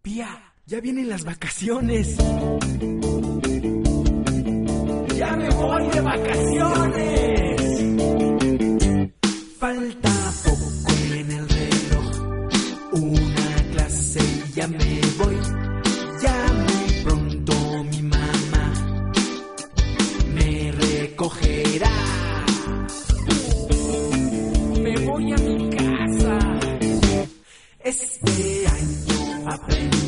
Pía, ya vienen las vacaciones. ¡Ya me voy de vacaciones! Falta poco en el reloj, una clase y ya me voy. Ya muy pronto mi mamá me recogerá. Me voy a mi casa. Este año aprendí